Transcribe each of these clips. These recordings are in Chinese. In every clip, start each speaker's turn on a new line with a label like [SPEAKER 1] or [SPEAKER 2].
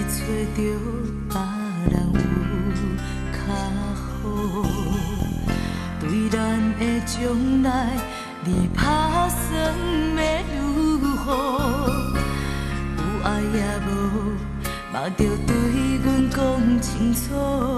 [SPEAKER 1] 找着别人有较好，对咱的将来你打算要如何？有爱也无，嘛着对阮讲清楚。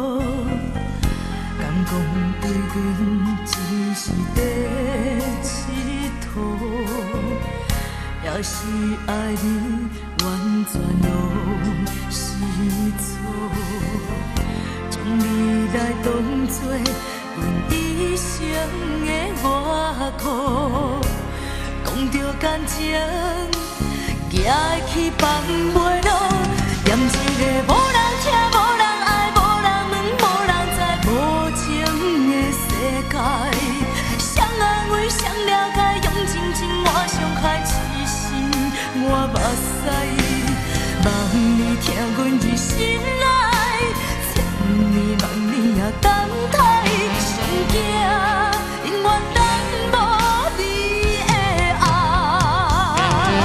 [SPEAKER 1] 敢讲对阮只是在佚佗，也是爱你完全拢是错，将你来当作阮一生的外裤，讲着感情，行会去放袂落，念一个无人听、无人爱、无人问、无人知、无情的世界，谁安慰、谁了解，用真情换伤害，痴心换目屎。望你听阮一心爱，千年万年也等待，上惊永远等无你的爱。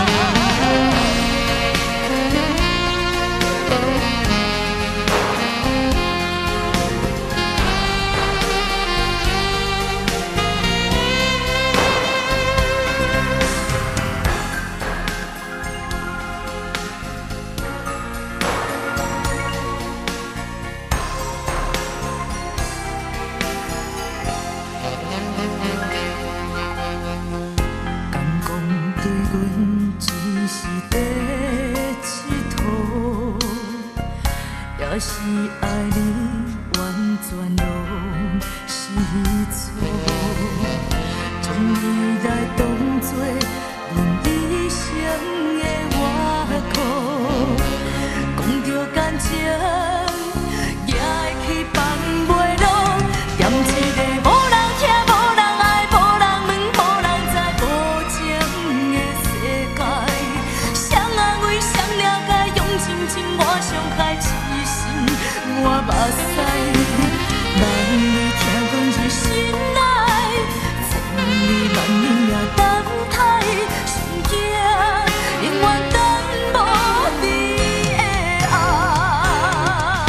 [SPEAKER 1] 也是爱你完全拢是错，将你来当作阮一生的外裤，讲着感情，也会去放袂落，踮一个无人听、无人爱、无人问、无人知、无情的世界，谁安慰、谁了解，用真情换伤害。我目屎，望你听阮一心爱，千年万年也等待，上惊永远等无你的爱。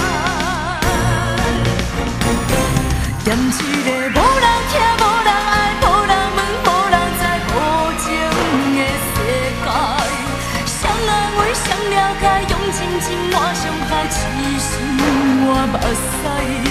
[SPEAKER 1] 念一个无人听、无人爱、无人问、无人知、无情的世界，谁安慰、谁了解，用真情换伤害，痴心换目屎。